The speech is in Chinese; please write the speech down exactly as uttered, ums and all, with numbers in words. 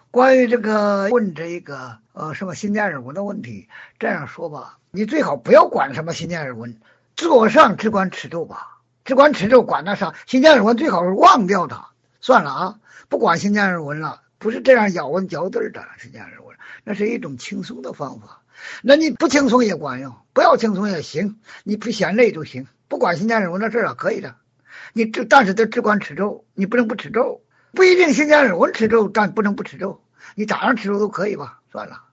关于这个问这个呃什么心电耳温的问题，这样说吧，你最好不要管什么心电耳温，坐上只管吃粥吧，只管吃粥管得上。心电耳温最好是忘掉它，算了啊，不管心电耳温了，不是这样咬文嚼字的心电耳温，那是一种轻松的方法。那你不轻松也管用，不要轻松也行，你不嫌累就行，不管心电耳温的事啊，可以的。你只但是得只管吃粥，你不能不吃粥。不一定心电耳温吃粥，但不能不吃粥。你早上吃粥都可以吧？算了。